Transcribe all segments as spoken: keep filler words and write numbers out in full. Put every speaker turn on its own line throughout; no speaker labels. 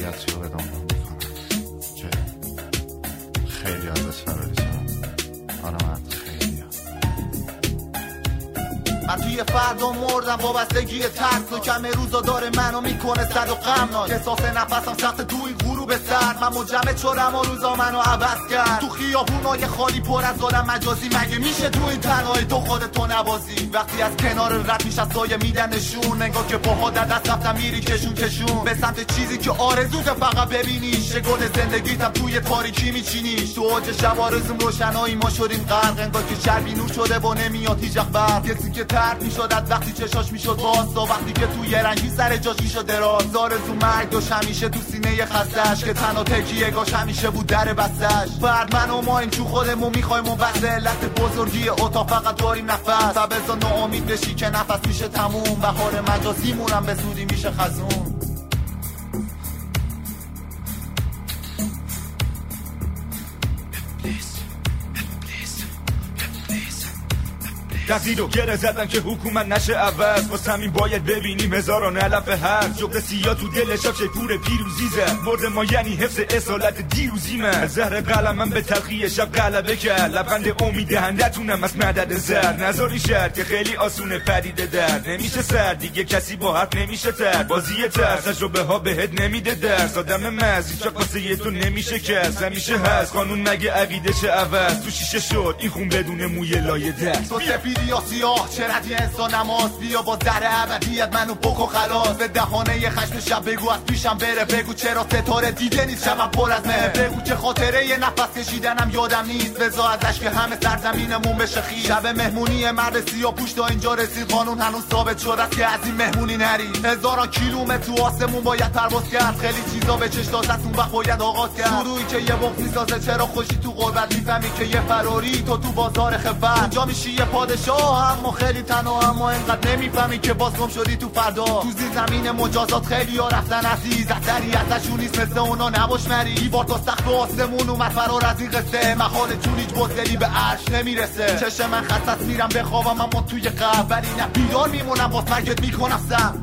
واقعیتی رو به دنبال میکنم که خیلی ازش فراری شدم. حالا من خیلی هم.
من توی فردا مردم وابستگی ترس و کم روزا داره منو میکنه صد و غمناک. احساس نفسم سخت توی غروب سرد، من مجمع شدم و روزا منو عوض کرد. تو خیابونای خالی پر از آدم مجازی، مگه میشه تو این تنهایی تو خودتو نبازی؟ وقتی از کنار رد میش از سایه میدن نشون، انگار که پاها در دست رفتم میری کشون کشون به سمت چیزی که آرزوت فقط ببینیش. گل زندگیتم توی تاریکی میچینیش. تو اوج شب آرزوم روشنایی ما شدیم غرق، انگار که چربی نور شده و نمیاد هیچ وقت. کسی که ترد میشد از وقتی چشاش میشد باز، تا وقتی که توی رنگی سر جاش میشد دراز. آرزو مرگ داشت همیشه تو سینه خستش، که تنها تکیه گاش همیشه بود در بستش. فرد من و ما این چون خودمون میخوایم اون وقت علت بزرگی اتاق فقط داریم نفس. و بزا ناامید بشی که نفس میشه تموم، بهار مجازیمونم به زودی میشه خزون.
دستی رو گره زدن که حکومت نشه عوض، واسه همین باید ببینیم هزاران علف هر جغد سیاه تو دلش آب پور پیروزی زد. مرد ما یعنی حفظ اصالت دیروزی من، زهر قلمم به تلخی شب غلبه کرد. لبخند امید دهندتونم از مدد زر، نذاری شرط که خیلی آسونه پدیده در نمیشه سر دیگه، کسی با حرف نمیشه تر. بازی ترس تجربه ها بهت نمیده درس، آدم مزی چا قصه تو نمیشه کس. همیشه هست قانون مگه عقیده چه عوض، تو شیشه شد این خون بدون موی لایه دست.
یا سیاه چرا یه انسان نماز، بیا با در ابدیت منو بکن خلاص. به دهانه یه خشم شب بگو از پیشم بره، بگو چرا ستاره دیده نیست شبم پر از مه. بگو که خاطره یه نفس کشیدنم یادم نیست، بذار ازش که همه سرزمینمون بشه خیز. شب مهمونی مرد سیاه پوش تا اینجا رسید، قانون هنوز ثابت شده است که از این مهمونی نری. هزاران کیلومتر تو آسمون باید پرواز کرد، خیلی چیزا به چش داد اون وقت باید آغاز کرد. شروعی که یه بغض میسازه چرا خوشی تو غربت، میفهمی که یه فراری تو تو بازار خفت. اونجا میشی یه پادشاه اما خیلی تنها، اما اینقدر نمیفهمی که باز گم شدی تو فردا. تو زیر زمین مجازات خیلی ها رفتن عزیز، اثری ازشون نیست مثل اونا نباش مری. دیوار تا سقف آسمون اومد فرار از این قصه، محاله چون هیچ بزدلی به عرش نمیرسه. چشم من خستت میرم بخوابم اما توی قبر، ولی نه بیدار میمونم باز مرگت میکنم سم.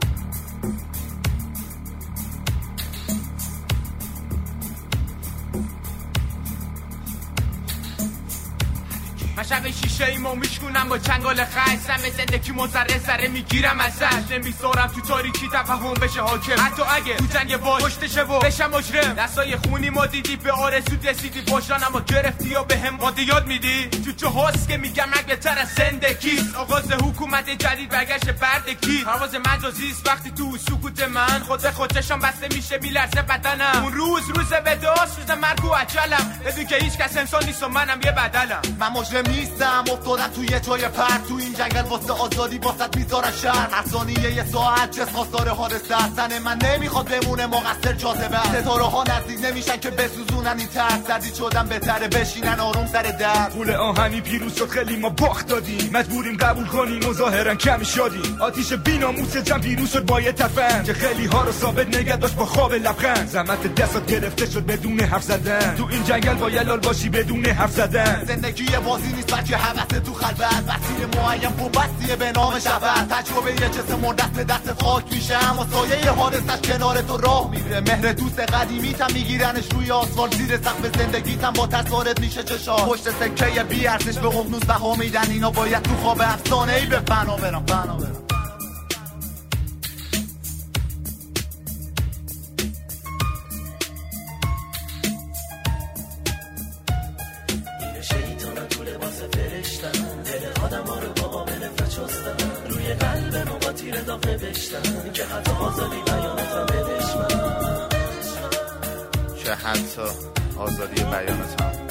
من شب شیشه ایمو میشکنم با چنگال خشم، زندگی مزره زره میگیرم ازش. نمیذارم تو تاریکی تفاهم بشه حاکم، حتی اگه تو جنگ باش پشتشه و بشم مجرم. دستای خونی ما دیدی به آرزوت رسیدی، باشان اما گرفتی یا به هم ماده یاد میدی. تو چه هاست که میگم مرگ بهتر از زندگیست، آغاز حکومت جدید برگشت بردگی. پرواز مجازیست وقتی تو سکوت من خود به خود چشم بسته میشه میلرزه بدنم. اون روز روز وداست، روز مرگ و اجلم، بدون که هیچ کس انسان نیست و منم یه بدلم.
من مجرم نیستم افتادم توی جای پرت، تو این جنگل واسه آزادی واسط میذارن شهر. هر ثانیه یه ساعت چه خواستار حادثه هستن، من نمیخواد بمونه مقصر جاذبه. ستاره ها نزدیک نمیشن که بسوزونن این ترس، سردی شدن بهتره بشینن آروم سر در.
پول آهنی پیروز شد خیلی ما باخت دادیم، مجبوریم قبول کنیم و ظاهرا کمی شادیم. آتیش بی‌ناموس جمع پیروز شد با یه تفنگ، که خیلی ها رو ثابت نگه داشت با خواب لبخند. زحمت دستات گرفته شد بدون حرف زدن، تو این جنگل باید لال باشی بدون حرف زدن.
زندگی بازی نیست بلکه حوث تو خلوت، مسیر معین بوبستیه به نام شود. تجربه یه جسم مردست به دست خاک میشه، اما سایه حادثش کنار تو راه میره. مهر دوست قدیمیتم میگیرنش روی آسفالت، زیر سقف زندگیتم با تصارت میشه چشا. پشت سکه بی ارزش به ققنوس بها میدن، اینا باید تو خواب افسانه‌ای به فنا برن فنا برن.
روی قلب ما با تیر داغه بشتن، که حتی آزادی بیانتم بدشمن،
که حتی آزادی بیانتم